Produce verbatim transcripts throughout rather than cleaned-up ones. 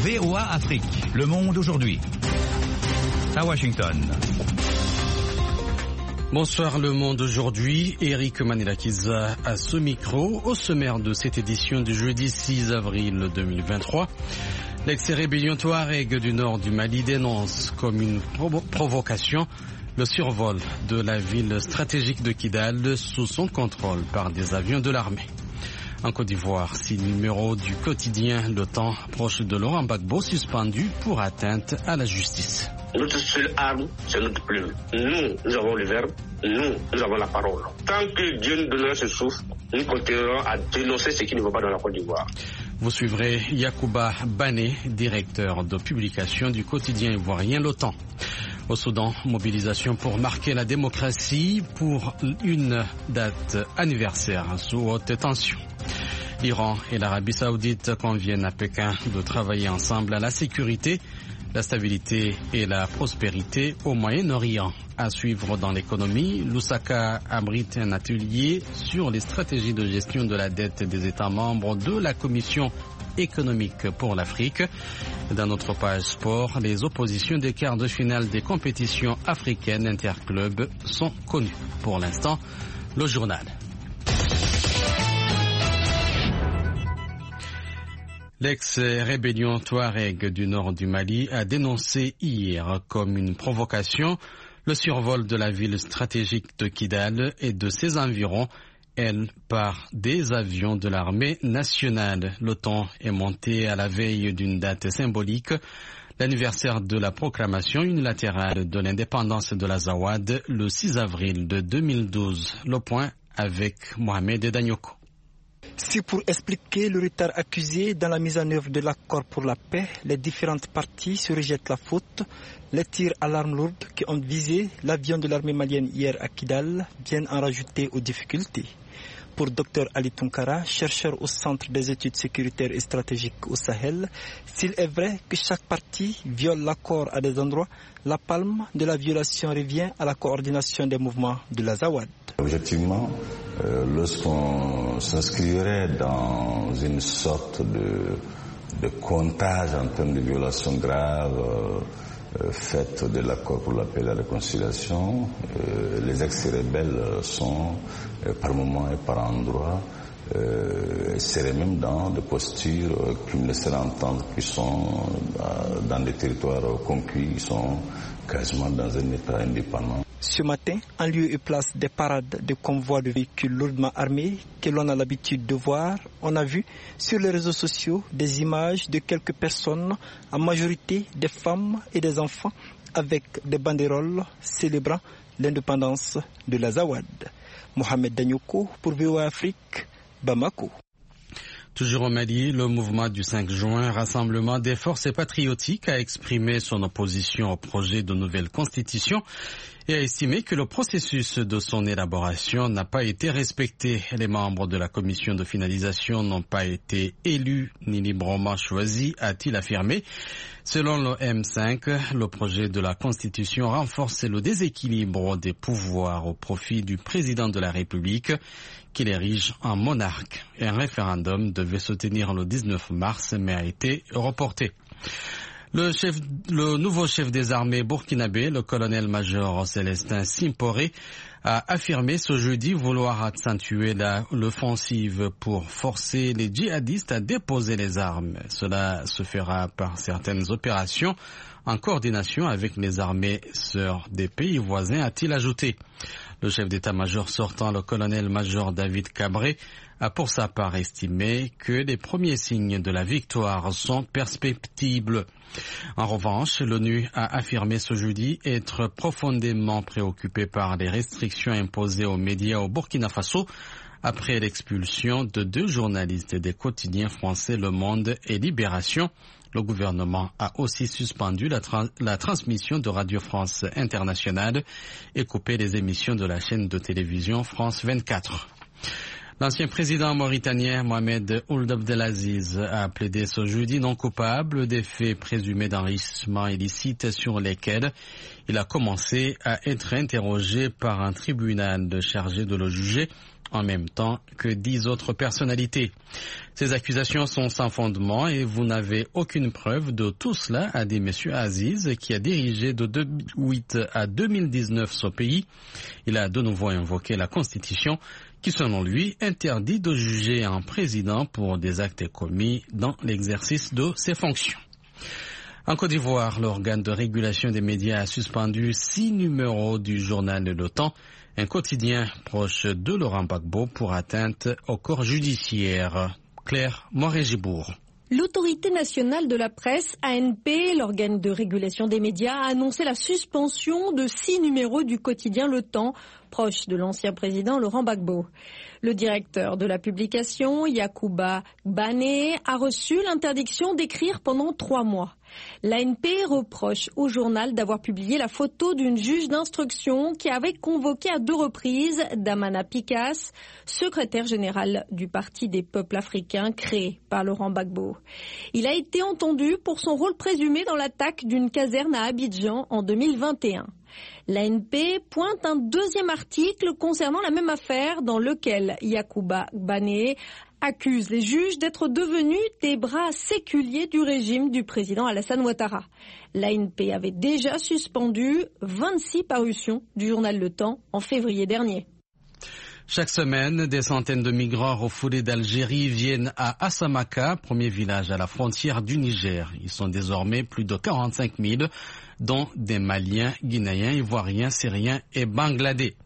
V O A Afrique, Le Monde aujourd'hui. À Washington. Bonsoir Le Monde aujourd'hui, Eric Manilakiza à ce micro, au sommaire de cette édition du jeudi six avril deux mille vingt-trois. L'ex-rébellion Touareg du nord du Mali dénonce comme une provo- provocation le survol de la ville stratégique de Kidal sous son contrôle par des avions de l'armée. En Côte d'Ivoire, six numéros du quotidien Le Temps proche de Laurent Gbagbo suspendu pour atteinte à la justice. Notre seule arme, c'est notre plume. Nous, nous avons le verbe, nous, nous avons la parole. Tant que Dieu nous donnera ce souffle, nous continuerons à dénoncer ce qui ne va pas dans la Côte d'Ivoire. Vous suivrez Yacouba Bané, directeur de publication du quotidien ivoirien Le Temps. Au Soudan, mobilisation pour marquer la démocratie pour une date anniversaire sous haute tension. L'Iran et l'Arabie Saoudite conviennent à Pékin de travailler ensemble à la sécurité, la stabilité et la prospérité au Moyen-Orient. À suivre dans l'économie, Lusaka abrite un atelier sur les stratégies de gestion de la dette des États membres de la Commission économique pour l'Afrique. Dans notre page sport, les oppositions des quarts de finale des compétitions africaines interclubs sont connues. Pour l'instant, le journal. L'ex-rébellion Touareg du nord du Mali a dénoncé hier comme une provocation le survol de la ville stratégique de Kidal et de ses environs, elle, par des avions de l'armée nationale. Le temps est monté à la veille d'une date symbolique, l'anniversaire de la proclamation unilatérale de l'indépendance de l'Azawad le six avril de deux mille douze. Le point avec Mohamed Danyoko. C'est pour expliquer le retard accusé dans la mise en œuvre de l'accord pour la paix. Les différentes parties se rejettent la faute. Les tirs à l'arme lourde qui ont visé l'avion de l'armée malienne hier à Kidal viennent en rajouter aux difficultés. Pour Dr Ali Tunkara, chercheur au Centre des études sécuritaires et stratégiques au Sahel, s'il est vrai que chaque partie viole l'accord à des endroits, la palme de la violation revient à la coordination des mouvements de l'Azawad. Objectivement, euh, lorsqu'on s'inscrirait dans une sorte de, de comptage en termes de violations graves euh, euh, faites de l'accord pour la paix et la réconciliation, euh, les ex-rebelles sont euh, par moments et par endroits euh, seraient même dans des postures euh, qui me laisseraient entendre qu'ils sont euh, dans des territoires conquis, ils sont quasiment dans un état indépendant. Ce matin, en lieu et place des parades de convois de véhicules lourdement armés que l'on a l'habitude de voir, on a vu sur les réseaux sociaux des images de quelques personnes, en majorité des femmes et des enfants, avec des banderoles célébrant l'indépendance de l'Azawad. Mohamed Danyoko pour V O A Afrique, Bamako. Toujours au Mali, le mouvement du cinq juin, Rassemblement des forces patriotiques, a exprimé son opposition au projet de nouvelle constitution et a estimé que le processus de son élaboration n'a pas été respecté. Les membres de la commission de finalisation n'ont pas été élus ni librement choisis, a-t-il affirmé. Selon le M cinq, le projet de la constitution renforce le déséquilibre des pouvoirs au profit du président de la République, qu'il érige en monarque. Un référendum devait se tenir le dix-neuf mars, mais a été reporté. Le, chef, le nouveau chef des armées burkinabé, le colonel-major Célestin Simporé, a affirmé ce jeudi vouloir accentuer la, l'offensive pour forcer les djihadistes à déposer les armes. Cela se fera par certaines opérations en coordination avec les armées sœurs des pays voisins, a-t-il ajouté. Le chef d'état-major sortant, le colonel-major David Cabré, a pour sa part estimé que les premiers signes de la victoire sont perceptibles. En revanche, l'ONU a affirmé ce jeudi être profondément préoccupée par les restrictions imposées aux médias au Burkina Faso après l'expulsion de deux journalistes des quotidiens français Le Monde et Libération. Le gouvernement a aussi suspendu la, tra- la transmission de Radio France Internationale et coupé les émissions de la chaîne de télévision France vingt-quatre. L'ancien président mauritanien Mohamed Ould Abdelaziz a plaidé ce jeudi non coupable des faits présumés d'enrichissement illicite sur lesquels il a commencé à être interrogé par un tribunal chargé de le juger en même temps que dix autres personnalités. Ces accusations sont sans fondement et vous n'avez aucune preuve de tout cela, a dit M. Aziz, qui a dirigé de deux mille huit à deux mille dix-neuf ce pays. Il a de nouveau invoqué la Constitution qui, selon lui, interdit de juger un président pour des actes commis dans l'exercice de ses fonctions. En Côte d'Ivoire, l'organe de régulation des médias a suspendu six numéros du journal Le Temps, un quotidien proche de Laurent Gbagbo, pour atteinte au corps judiciaire. Claire Moret-Gibourg. L'autorité nationale de la presse, A N P, l'organe de régulation des médias, a annoncé la suspension de six numéros du quotidien Le Temps, proche de l'ancien président Laurent Gbagbo. Le directeur de la publication, Yacouba Bané, a reçu l'interdiction d'écrire pendant trois mois. L'A N P reproche au journal d'avoir publié la photo d'une juge d'instruction qui avait convoqué à deux reprises Damana Picasse, secrétaire général du Parti des peuples africains créé par Laurent Gbagbo. Il a été entendu pour son rôle présumé dans l'attaque d'une caserne à Abidjan en deux mille vingt et un. L'A N P pointe un deuxième article concernant la même affaire dans lequel Yacouba Bané accuse les juges d'être devenus des bras séculiers du régime du président Alassane Ouattara. L'A N P avait déjà suspendu vingt-six parutions du journal Le Temps en février dernier. Chaque semaine, des centaines de migrants refoulés d'Algérie viennent à Assamaka, premier village à la frontière du Niger. Ils sont désormais plus de quarante-cinq mille, dont des Maliens, Guinéens, Ivoiriens, Syriens et Bangladais.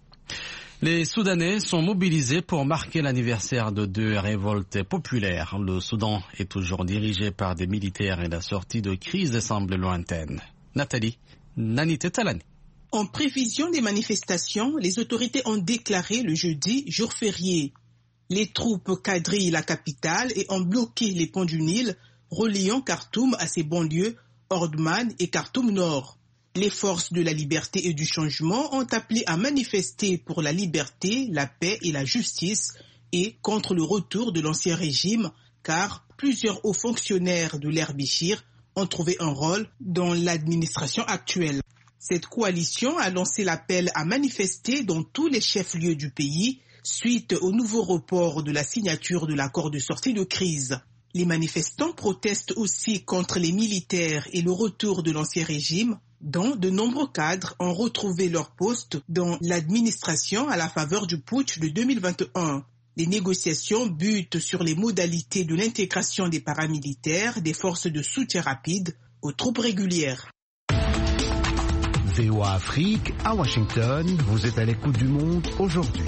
Les Soudanais sont mobilisés pour marquer l'anniversaire de deux révoltes populaires. Le Soudan est toujours dirigé par des militaires et la sortie de crise semble lointaine. Nathalie Nanité Talani. En prévision des manifestations, les autorités ont déclaré le jeudi jour férié. Les troupes quadrillent la capitale et ont bloqué les ponts du Nil, reliant Khartoum à ses banlieues, Ordman et Khartoum Nord. Les forces de la liberté et du changement ont appelé à manifester pour la liberté, la paix et la justice et contre le retour de l'ancien régime, car plusieurs hauts fonctionnaires de l'ère Béchir ont trouvé un rôle dans l'administration actuelle. Cette coalition a lancé l'appel à manifester dans tous les chefs-lieux du pays suite au nouveau report de la signature de l'accord de sortie de crise. Les manifestants protestent aussi contre les militaires et le retour de l'ancien régime, dont de nombreux cadres ont retrouvé leur poste dans l'administration à la faveur du putsch de deux mille vingt et un. Les négociations butent sur les modalités de l'intégration des paramilitaires des forces de soutien rapide aux troupes régulières. V O A Afrique, à Washington, vous êtes à l'écoute du monde aujourd'hui.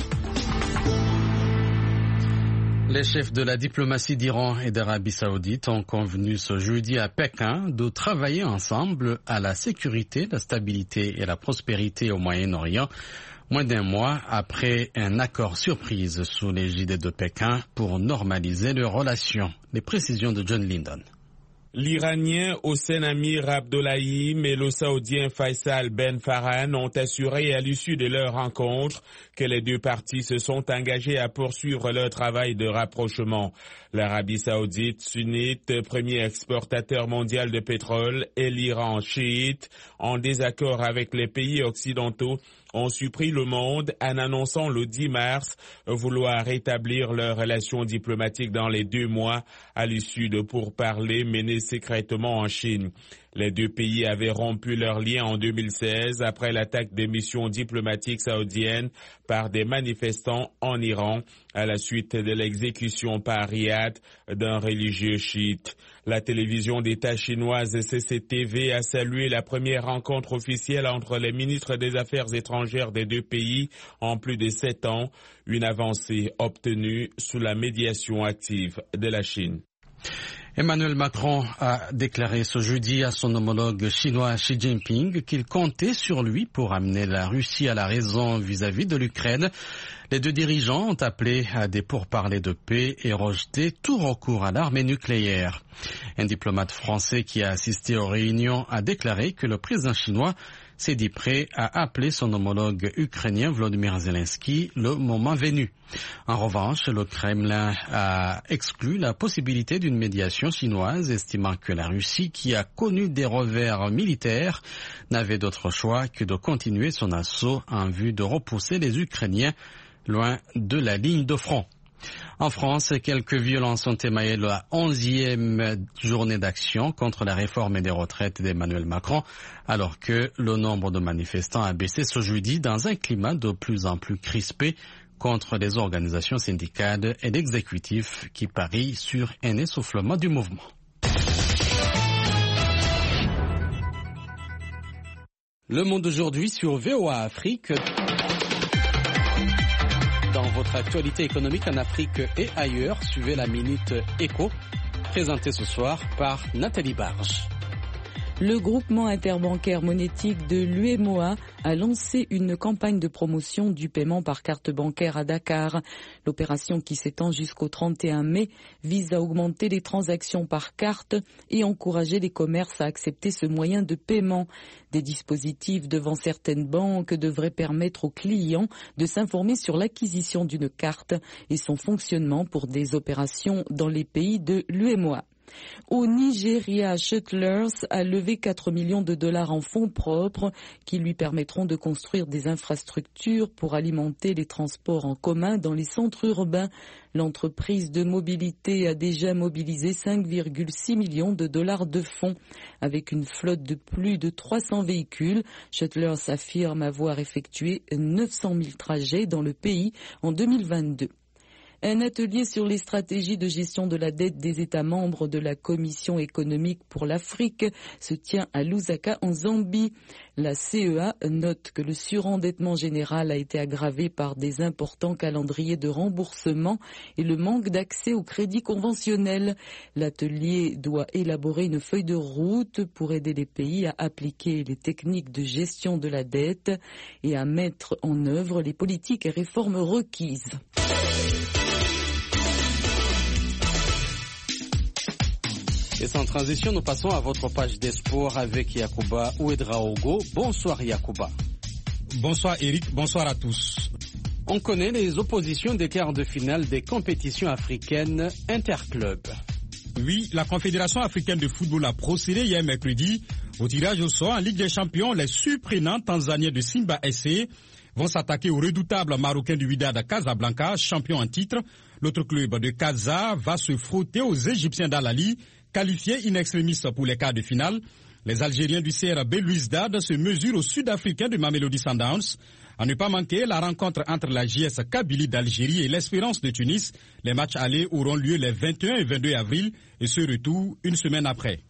Les chefs de la diplomatie d'Iran et d'Arabie Saoudite ont convenu ce jeudi à Pékin de travailler ensemble à la sécurité, la stabilité et la prospérité au Moyen-Orient, moins d'un mois après un accord surprise sous l'égide de Pékin pour normaliser leurs relations. Les précisions de John Lyndon. L'Iranien Hossein Amir Abdollahian et le Saoudien Faisal Ben Farhan ont assuré à l'issue de leur rencontre que les deux parties se sont engagées à poursuivre leur travail de rapprochement. L'Arabie Saoudite, sunnite, premier exportateur mondial de pétrole, et l'Iran, chiite, en désaccord avec les pays occidentaux, ont surpris le monde en annonçant le dix mars vouloir rétablir leurs relations diplomatiques dans les deux mois à l'issue de pourparlers menés secrètement en Chine. Les deux pays avaient rompu leurs liens en deux mille seize après l'attaque des missions diplomatiques saoudiennes par des manifestants en Iran à la suite de l'exécution par Riyad d'un religieux chiite. La télévision d'État chinoise C C T V a salué la première rencontre officielle entre les ministres des Affaires étrangères des deux pays en plus de sept ans, une avancée obtenue sous la médiation active de la Chine. Emmanuel Macron a déclaré ce jeudi à son homologue chinois Xi Jinping qu'il comptait sur lui pour amener la Russie à la raison vis-à-vis de l'Ukraine. Les deux dirigeants ont appelé à des pourparlers de paix et rejeté tout recours à l'armée nucléaire. Un diplomate français qui a assisté aux réunions a déclaré que le président chinois s'est dit prêt à appeler son homologue ukrainien Volodymyr Zelensky le moment venu. En revanche, le Kremlin a exclu la possibilité d'une médiation chinoise, estimant que la Russie, qui a connu des revers militaires, n'avait d'autre choix que de continuer son assaut en vue de repousser les Ukrainiens loin de la ligne de front. En France, quelques violences ont émaillé la onzième journée d'action contre la réforme des retraites d'Emmanuel Macron, alors que le nombre de manifestants a baissé ce jeudi dans un climat de plus en plus crispé contre les organisations syndicales et d'exécutifs qui parient sur un essoufflement du mouvement. Le monde aujourd'hui sur V O A Afrique. Dans votre actualité économique en Afrique et ailleurs, suivez la Minute Éco, présentée ce soir par Nathalie Barge. Le groupement interbancaire monétique de l'U E M O A a lancé une campagne de promotion du paiement par carte bancaire à Dakar. L'opération, qui s'étend jusqu'au trente et un mai, vise à augmenter les transactions par carte et encourager les commerces à accepter ce moyen de paiement. Des dispositifs devant certaines banques devraient permettre aux clients de s'informer sur l'acquisition d'une carte et son fonctionnement pour des opérations dans les pays de l'U E M O A. Au Nigeria, Shuttles a levé quatre millions de dollars en fonds propres qui lui permettront de construire des infrastructures pour alimenter les transports en commun dans les centres urbains. L'entreprise de mobilité a déjà mobilisé cinq virgule six millions de dollars de fonds. Avec une flotte de plus de trois cents véhicules, Shuttles affirme avoir effectué neuf cent mille trajets dans le pays en deux mille vingt-deux. Un atelier sur les stratégies de gestion de la dette des États membres de la Commission économique pour l'Afrique se tient à Lusaka en Zambie. La C E A note que le surendettement général a été aggravé par des importants calendriers de remboursement et le manque d'accès au crédit conventionnel. L'atelier doit élaborer une feuille de route pour aider les pays à appliquer les techniques de gestion de la dette et à mettre en œuvre les politiques et réformes requises. Et sans transition, nous passons à votre page des sports avec Yacouba Ouedraogo. Bonsoir Yacouba. Bonsoir Eric, bonsoir à tous. On connaît les oppositions des quarts de finale des compétitions africaines interclubs. Oui, la Confédération africaine de football a procédé hier mercredi au tirage au sort en Ligue des champions. Les surprenants tanzaniens de Simba S C vont s'attaquer au redoutable marocain du Wydad Casablanca, champion en titre. L'autre club de Casa va se frotter aux Égyptiens d'Al-Ali, qualifiés in extremis pour les quarts de finale. Les Algériens du C R B Louisdad se mesurent aux Sud-Africains de Mamelodi Sundowns. À ne pas manquer, la rencontre entre la J S Kabylie d'Algérie et l'Espérance de Tunis. Les matchs allés auront lieu les vingt et un et vingt-deux avril et ce retour une semaine après.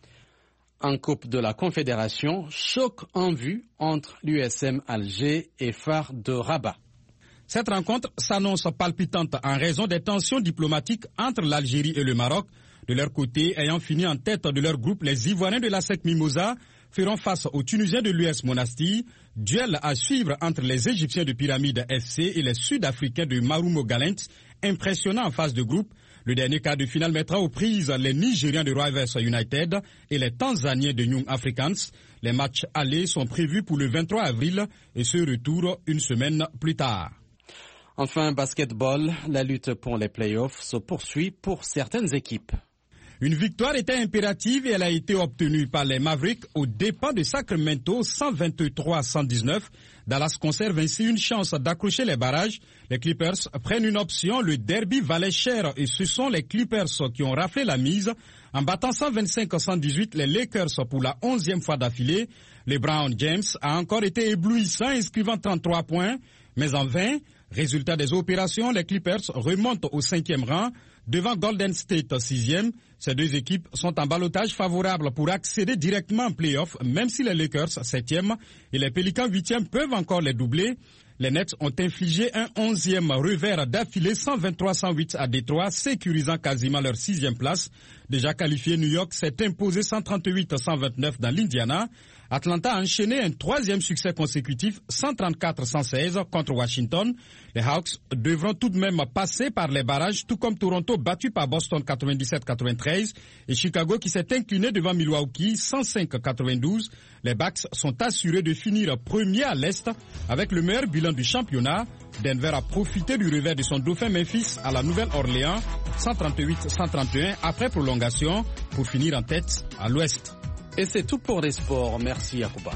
En Coupe de la Confédération, choc en vue entre l'U S M Alger et Phare de Rabat. Cette rencontre s'annonce palpitante en raison des tensions diplomatiques entre l'Algérie et le Maroc. De leur côté, ayant fini en tête de leur groupe, les Ivoiriens de la S E C Mimosa feront face aux Tunisiens de l'U S Monastir. Duel à suivre entre les Égyptiens de Pyramide F C et les Sud-Africains de Marumo Gallants. Impressionnant en phase de groupe. Le dernier quart de finale mettra aux prises les Nigériens de Rivers United et les Tanzaniens de Young Africans. Les matchs allés sont prévus pour le vingt-trois avril et ce retour une semaine plus tard. Enfin, basketball, la lutte pour les playoffs se poursuit pour certaines équipes. Une victoire était impérative et elle a été obtenue par les Mavericks aux dépens de Sacramento cent vingt-trois à cent dix-neuf. Dallas conserve ainsi une chance d'accrocher les barrages. Les Clippers prennent une option, le derby valait cher et ce sont les Clippers qui ont raflé la mise. En battant cent vingt-cinq à cent dix-huit, les Lakers pour la onzième fois d'affilée. LeBron James a encore été éblouissant, inscrivant trente-trois points, mais en vain. Résultat des opérations, les Clippers remontent au cinquième rang devant Golden State sixième. Ces deux équipes sont en ballottage favorable pour accéder directement en play-off, même si les Lakers septième et les Pelicans huitième peuvent encore les doubler. Les Nets ont infligé un onzième revers d'affilée cent vingt-trois à cent huit à Détroit, sécurisant quasiment leur sixième place. Déjà qualifié, New York s'est imposé cent trente-huit à cent vingt-neuf dans l'Indiana. Atlanta a enchaîné un troisième succès consécutif, cent trente-quatre à cent seize contre Washington. Les Hawks devront tout de même passer par les barrages, tout comme Toronto battu par Boston quatre-vingt-dix-sept à quatre-vingt-treize et Chicago qui s'est incliné devant Milwaukee cent cinq à quatre-vingt-douze. Les Bucks sont assurés de finir premier à l'Est avec le meilleur bilan du championnat. Denver a profité du revers de son dauphin Memphis à la Nouvelle-Orléans, cent trente-huit à cent trente et un après prolongation pour finir en tête à l'Ouest. Et c'est tout pour les sports. Merci Yacouba.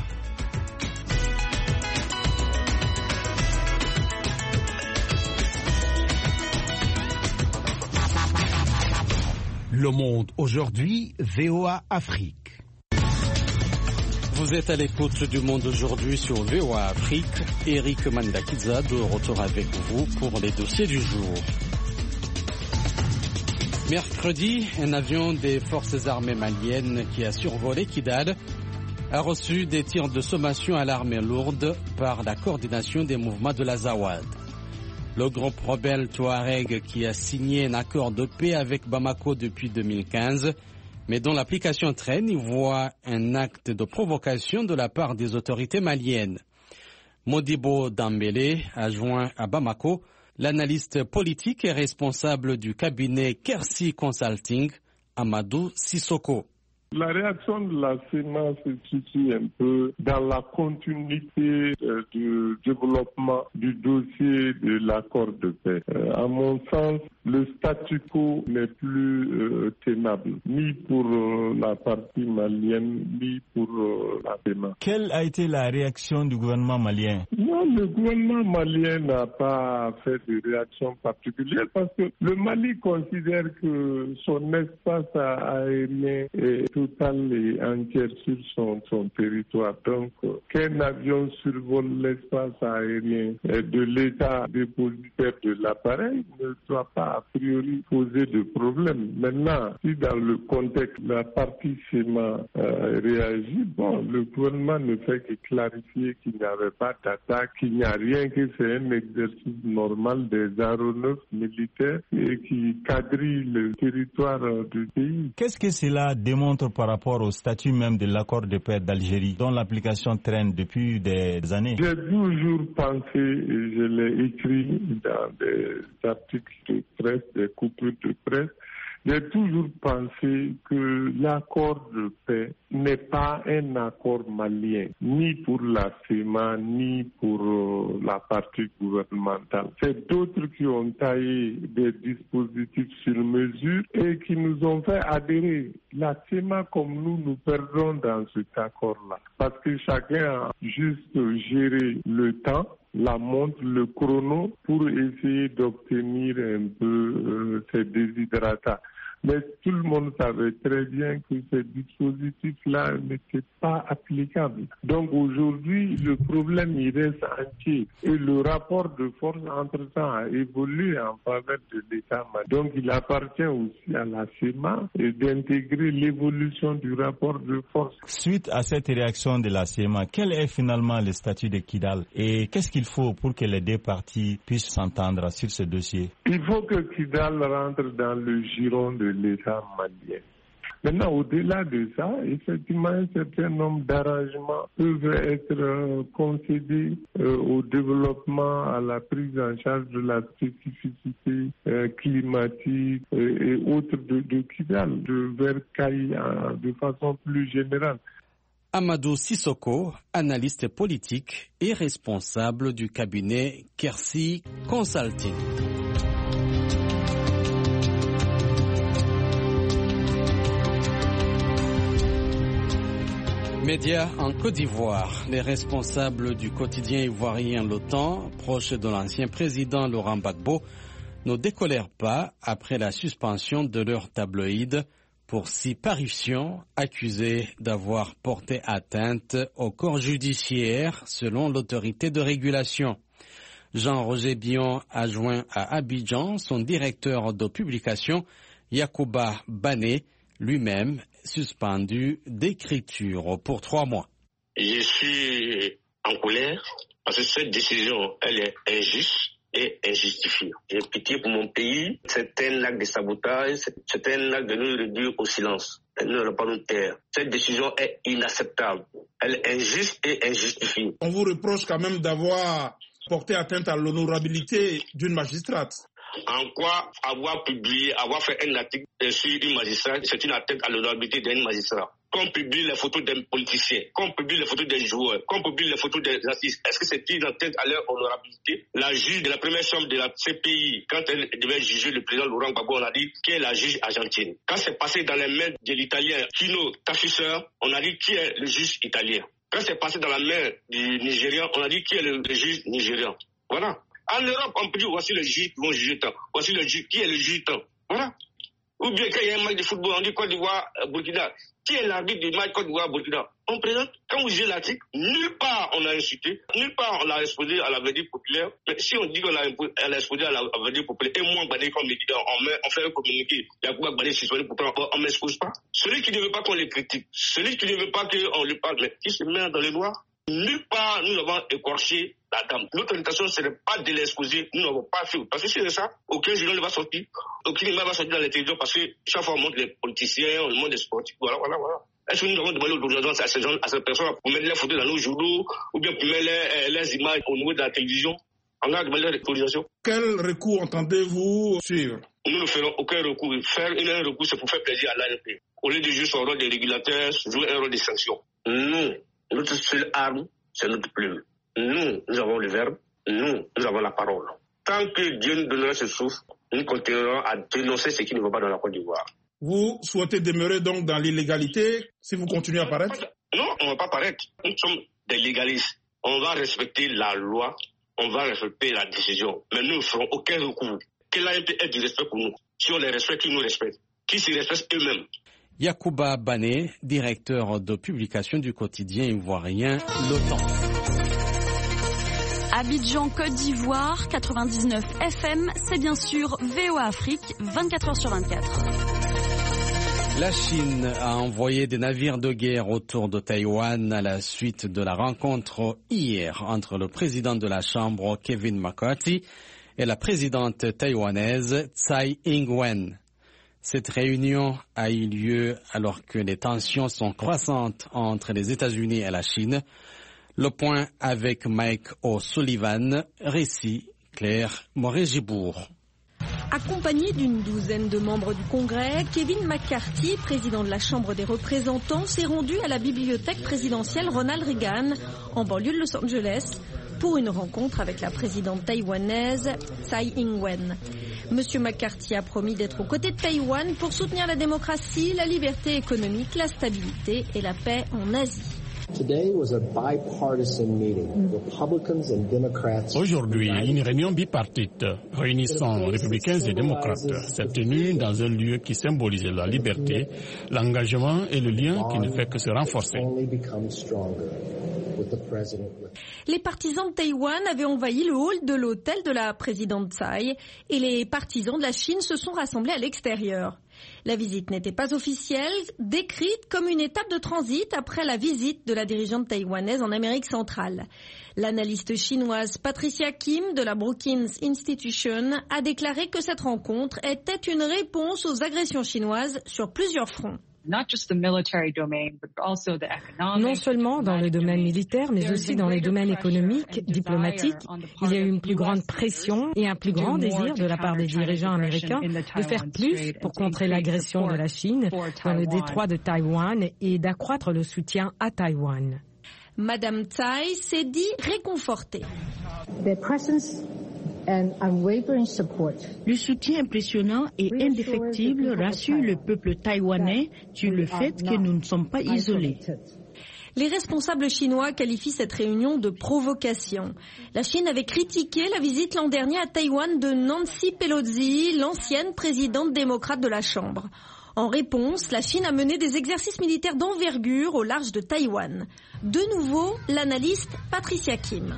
Le Monde aujourd'hui, V O A Afrique. Vous êtes à l'écoute du Monde aujourd'hui sur V O A Afrique. Eric Mandakiza de retour avec vous pour les dossiers du jour. Mercredi, un avion des forces armées maliennes qui a survolé Kidal a reçu des tirs de sommation à l'armée lourde par la coordination des mouvements de l'Azawad. Le groupe rebelle Touareg qui a signé un accord de paix avec Bamako depuis deux mille quinze, mais dont l'application traîne, y voit un acte de provocation de la part des autorités maliennes. Modibo Dambélé a joint à Bamako l'analyste politique et responsable du cabinet Kersi Consulting, Amadou Sissoko. La réaction de la C E M A se situe un peu dans la continuité euh, du développement du dossier de l'accord de paix. Euh, à mon sens, le statu quo n'est plus euh, tenable, ni pour euh, la partie malienne, ni pour euh, la C E M A. Quelle a été la réaction du gouvernement malien? Non, le gouvernement malien n'a pas fait de réaction particulière parce que le Mali considère que son espace aérien est total et entier sur son, son territoire. Donc, qu'un avion survole l'espace aérien de l'État dépositaire de l'appareil ne doit pas a priori poser de problème. Maintenant, si dans le contexte la partie C E M A euh, réagit, bon, le gouvernement ne fait que clarifier qu'il n'y avait pas d'attaque, qu'il n'y a rien, que c'est un exercice normal des aéronefs militaires et qui quadrille le territoire euh, du pays. Qu'est-ce que cela démontre par rapport au statut même de l'accord de paix d'Algérie, dont l'application traîne depuis des années? J'ai toujours pensé, et je l'ai écrit dans des articles de presse, des coupures de presse, j'ai toujours pensé que l'accord de paix n'est pas un accord malien, ni pour la C E M A, ni pour euh, la partie gouvernementale. C'est d'autres qui ont taillé des dispositifs sur mesure et qui nous ont fait adhérer. La C E M A, comme nous, nous perdons dans cet accord-là. Parce que chacun a juste géré le temps, la montre, le chrono, pour essayer d'obtenir un peu euh, ces déshydratats. Mais tout le monde savait très bien que ces dispositifs-là n'étaient pas applicables. Donc aujourd'hui, le problème il reste entier. Et le rapport de force entre-temps a évolué en faveur de l'État. Donc il appartient aussi à la C E M A d'intégrer l'évolution du rapport de force. Suite à cette réaction de la C E M A, quel est finalement le statut de Kidal et qu'est-ce qu'il faut pour que les deux parties puissent s'entendre sur ce dossier? Il faut que Kidal rentre dans le giron de l'État malien. Maintenant, au-delà de ça, effectivement, un certain nombre d'arrangements peuvent être euh, concédés euh, au développement, à la prise en charge de la spécificité euh, climatique euh, et autres de, de Kidal, de Vercaille euh, de façon plus générale. Amadou Sissoko, analyste politique et responsable du cabinet Kersi Consulting. Médias en Côte d'Ivoire. Les responsables du quotidien ivoirien Le Temps, proches de l'ancien président Laurent Gbagbo, ne décolèrent pas après la suspension de leur tabloïd pour six parutions accusées d'avoir porté atteinte au corps judiciaire selon l'autorité de régulation. Jean-Roger Bion a joint à Abidjan son directeur de publication, Yacouba Bané, lui-même suspendu d'écriture pour trois mois. Je suis en colère parce que cette décision, elle est injuste et injustifiée. J'ai pitié pour mon pays. C'est un acte de sabotage, c'est un acte de nous réduire au silence. Elle ne va pas nous taire. Cette décision est inacceptable. Elle est injuste et injustifiée. On vous reproche quand même d'avoir porté atteinte à l'honorabilité d'une magistrate. En quoi avoir publié, avoir fait un article sur une magistrate, c'est une atteinte à l'honorabilité d'un magistrat. Qu'on publie les photos d'un politicien, qu'on publie les photos des joueurs, qu'on publie les photos des artistes, est-ce que c'est une atteinte à leur honorabilité? La juge de la première chambre de la C P I, quand elle devait juger le président Laurent Gbagbo, on a dit qui est la juge argentine. Quand c'est passé dans les mains de l'italien Kino Tafisseur, on a dit qui est le juge italien. Quand c'est passé dans la main du Nigérian, on a dit qui est le, le juge nigérian. Voilà. En Europe, on peut dire voici le juge qui vont juger tant. Voici le juge qui est le juge tant. Voilà. Ou bien quand il y a un match de football, on dit Côte d'Ivoire, Burkina. Qui est l'arbitre du match Côte d'Ivoire-Burkina? On présente, quand vous lisez l'article, nulle part on a insulté, nulle part on l'a exposé à la verdure populaire. Mais si on dit qu'on l'a exposé à la verdure populaire, et moi, Badé, comme médiateur, on, on fait un communiqué, il y a quoi Badé, si pourtant on ne m'expose pas. Celui qui ne veut pas qu'on les critique, celui qui ne veut pas qu'on lui parle, mais qui se met dans les lois, nulle part nous avons écorché la dame. Notre intention, ce n'est pas de l'exposer, nous n'avons pas fait. Parce que si c'est ça, aucun journal ne va sortir, aucun image va sortir dans les télévisions parce que chaque fois on montre les politiciens, on montre les sportifs, voilà, voilà, voilà. Est-ce que nous avons demandé l'autorisation à ces gens, à ces personnes pour mettre les photos dans nos journaux ou bien pour mettre les, les images au niveau de la télévision? On a demandé l'autorisation. Quel recours entendez-vous suivre? Nous ne ferons aucun recours. Faire un recours, c'est pour faire plaisir à l'A N P. Au lieu de jouer son rôle de régulateur, jouer un rôle de sanction. Nous, notre seule arme, c'est notre plume. Nous, nous avons le verbe. Nous, nous avons la parole. Tant que Dieu nous donnera ce souffle, nous continuerons à dénoncer ce qui ne va pas dans la Côte d'Ivoire. Vous souhaitez demeurer donc dans l'illégalité si vous continuez à paraître? Non, on ne va pas paraître. Nous sommes des légalistes. On va respecter la loi, on va respecter la décision. Mais nous ne ferons aucun recours. Que l'A N P ait du respect pour nous. Si on les respecte, qu'ils nous respectent. Qu'ils se respectent eux-mêmes. Yacouba Bané, directeur de publication du quotidien ivoirien Le Temps. Abidjan, Côte d'Ivoire, quatre-vingt-dix-neuf F M, c'est bien sûr V O A Afrique, vingt-quatre heures sur vingt-quatre. La Chine a envoyé des navires de guerre autour de Taïwan à la suite de la rencontre hier entre le président de la Chambre, Kevin McCarthy, et la présidente taïwanaise, Tsai Ing-wen. Cette réunion a eu lieu alors que les tensions sont croissantes entre les États-Unis et la Chine. Le point avec Mike O'Sullivan, récit Claire Moret-Gibourg. Accompagné d'une douzaine de membres du Congrès, Kevin McCarthy, président de la Chambre des représentants, s'est rendu à la bibliothèque présidentielle Ronald Reagan, en banlieue de Los Angeles, pour une rencontre avec la présidente taïwanaise Tsai Ing-wen. Monsieur McCarthy a promis d'être aux côtés de Taïwan pour soutenir la démocratie, la liberté économique, la stabilité et la paix en Asie. Aujourd'hui, une réunion bipartite réunissant républicains et démocrates s'est tenue dans un lieu qui symbolisait la liberté, l'engagement et le lien qui ne fait que se renforcer. Les partisans de Taïwan avaient envahi le hall de l'hôtel de la présidente Tsai et les partisans de la Chine se sont rassemblés à l'extérieur. La visite n'était pas officielle, décrite comme une étape de transit après la visite de la dirigeante taïwanaise en Amérique centrale. L'analyste chinoise Patricia Kim de la Brookings Institution a déclaré que cette rencontre était une réponse aux agressions chinoises sur plusieurs fronts. Non seulement dans le domaine militaire, mais aussi dans les domaines économiques, diplomatiques, il y a eu une plus grande pression et un plus grand désir de la part des dirigeants américains de faire plus pour contrer l'agression de la Chine dans le détroit de Taïwan et d'accroître le soutien à Taïwan. Madame Tsai s'est dit réconfortée. Le soutien impressionnant et indéfectible rassure le peuple taïwanais sur le fait que nous ne sommes pas isolés. Les responsables chinois qualifient cette réunion de provocation. La Chine avait critiqué la visite l'an dernier à Taïwan de Nancy Pelosi, l'ancienne présidente démocrate de la Chambre. En réponse, la Chine a mené des exercices militaires d'envergure au large de Taïwan. De nouveau, l'analyste Patricia Kim.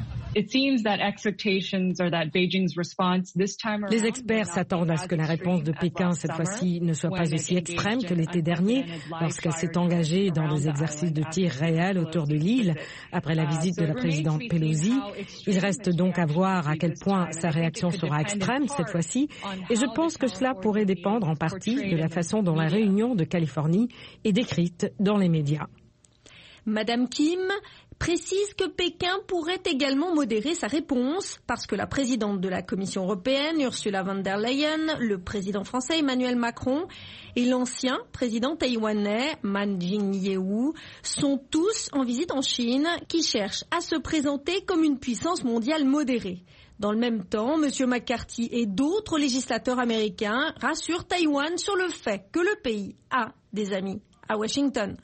Les experts s'attendent à ce que la réponse de Pékin cette fois-ci ne soit pas aussi extrême que l'été dernier, lorsqu'elle s'est engagée dans des exercices de tir réels autour de l'île après la visite de la présidente Pelosi. Il reste donc à voir à quel point sa réaction sera extrême cette fois-ci, et je pense que cela pourrait dépendre en partie de la façon dont la réunion de Californie est décrite dans les médias. Madame Kim précise que Pékin pourrait également modérer sa réponse parce que la présidente de la Commission européenne, Ursula von der Leyen, le président français Emmanuel Macron et l'ancien président taïwanais Man Jin-yeou sont tous en visite en Chine qui cherchent à se présenter comme une puissance mondiale modérée. Dans le même temps, M. McCarthy et d'autres législateurs américains rassurent Taïwan sur le fait que le pays a des amis à Washington.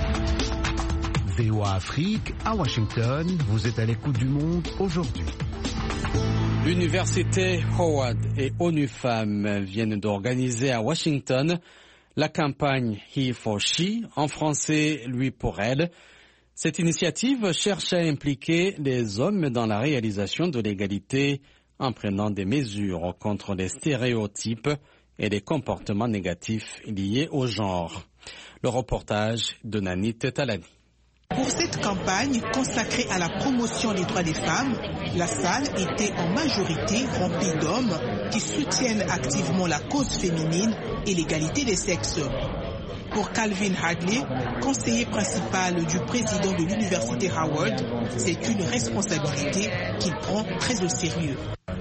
V O A Afrique, à Washington, vous êtes à l'écoute du monde aujourd'hui. L'université Howard et ONU Femmes viennent d'organiser à Washington la campagne He for She, en français Lui pour elle. Cette initiative cherche à impliquer les hommes dans la réalisation de l'égalité en prenant des mesures contre les stéréotypes et les comportements négatifs liés au genre. Le reportage de Nanit Talani. Pour cette campagne consacrée à la promotion des droits des femmes, la salle était en majorité remplie d'hommes qui soutiennent activement la cause féminine et l'égalité des sexes. Pour Calvin Hadley, conseiller principal du président de l'université Howard, c'est une responsabilité qu'il prend très au sérieux.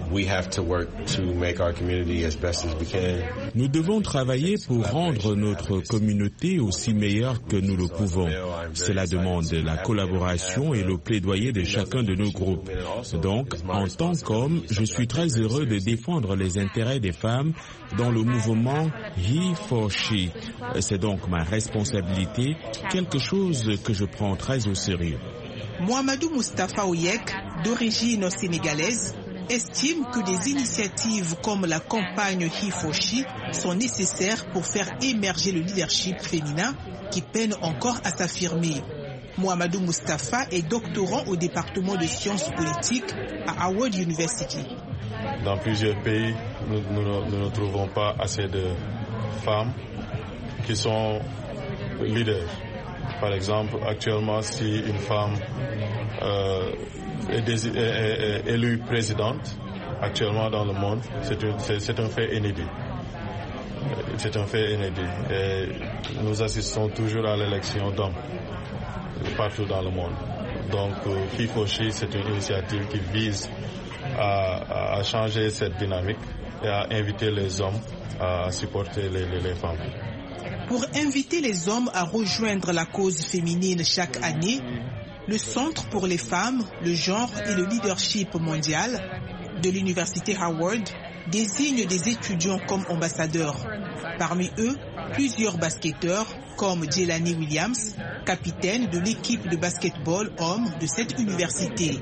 Nous devons travailler pour rendre notre communauté aussi meilleure que nous le pouvons. Cela demande la collaboration et le plaidoyer de chacun de nos groupes. Donc, en tant qu'homme, je suis très heureux de défendre les intérêts des femmes dans le mouvement He for She. C'est donc ma responsabilité, quelque chose que je prends très au sérieux. Mohamedou Mustafa Oyek, d'origine sénégalaise, estime que des initiatives comme la campagne He for She sont nécessaires pour faire émerger le leadership féminin qui peine encore à s'affirmer. Mohamedou Mustafa est doctorant au département de sciences politiques à Howard University. Dans plusieurs pays, nous, nous, nous ne trouvons pas assez de femmes qui sont leaders. Par exemple, actuellement, si une femme euh, est, est, est, est élue présidente, actuellement dans le monde, c'est un, c'est, c'est un fait inédit. C'est un fait inédit. Et nous assistons toujours à l'élection d'hommes partout dans le monde. Donc, He for She, c'est une initiative qui vise à, à changer cette dynamique et à inviter les hommes à supporter les, les, les femmes. Pour inviter les hommes à rejoindre la cause féminine chaque année, le Centre pour les femmes, le genre et le leadership mondial de l'université Howard désigne des étudiants comme ambassadeurs. Parmi eux, plusieurs basketteurs comme Jelani Williams, capitaine de l'équipe de basketball homme de cette université.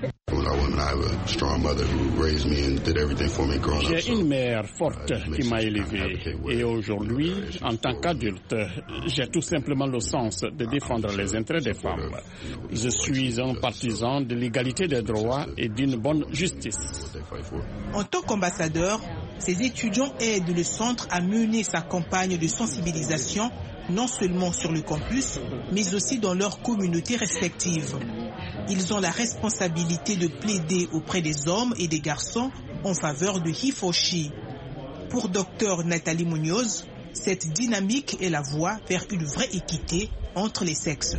J'ai une mère forte qui m'a élevé et aujourd'hui, en tant qu'adulte, j'ai tout simplement le sens de défendre les intérêts des femmes. Je suis un partisan de l'égalité des droits et d'une bonne justice. En tant qu'ambassadeur, ces étudiants aident le centre à mener sa campagne de sensibilisation non seulement sur le campus, mais aussi dans leurs communautés respectives. Ils ont la responsabilité de plaider auprès des hommes et des garçons en faveur de He for She. Pour Docteur Nathalie Munoz, cette dynamique est la voie vers une vraie équité entre les sexes.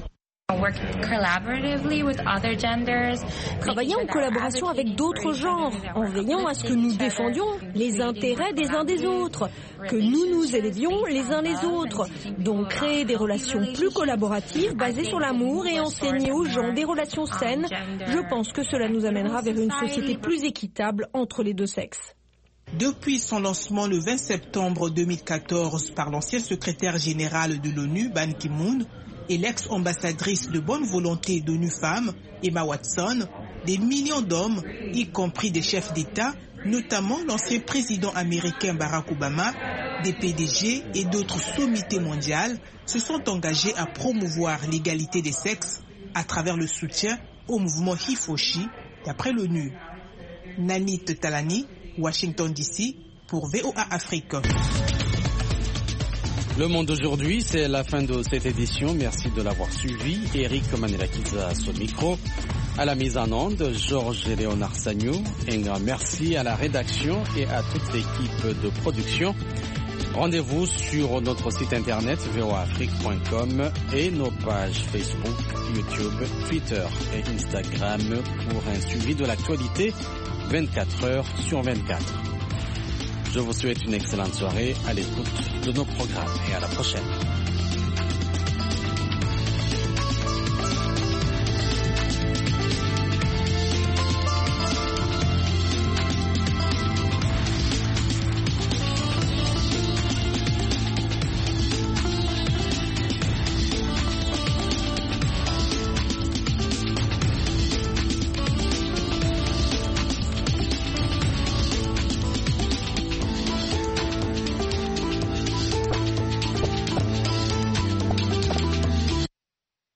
Travailler en collaboration avec d'autres genres, en veillant à ce que nous défendions les intérêts des uns des autres, que nous nous élevions les uns les autres. Donc créer des relations plus collaboratives basées sur l'amour et enseigner aux gens des relations saines, je pense que cela nous amènera vers une société plus équitable entre les deux sexes. Depuis son lancement le vingt septembre deux mille quatorze par l'ancien secrétaire général de l'ONU, Ban Ki-moon, et l'ex-ambassadrice de bonne volonté d'ONU Femmes, Emma Watson, des millions d'hommes, y compris des chefs d'État, notamment l'ancien président américain Barack Obama, des P D G et d'autres sommités mondiales, se sont engagés à promouvoir l'égalité des sexes à travers le soutien au mouvement He for She, d'après l'ONU. Nanit Talani, Washington D C, pour V O A Afrique. Le Monde aujourd'hui, c'est la fin de cette édition. Merci de l'avoir suivi. Eric Manelakiza au micro. À la mise en onde, Georges et Léonard Sagnou. Un grand merci à la rédaction et à toute l'équipe de production. Rendez-vous sur notre site internet v o a afrique point com et nos pages Facebook, YouTube, Twitter et Instagram pour un suivi de l'actualité vingt-quatre heures sur vingt-quatre. Je vous souhaite une excellente soirée à l'écoute de nos programmes et à la prochaine.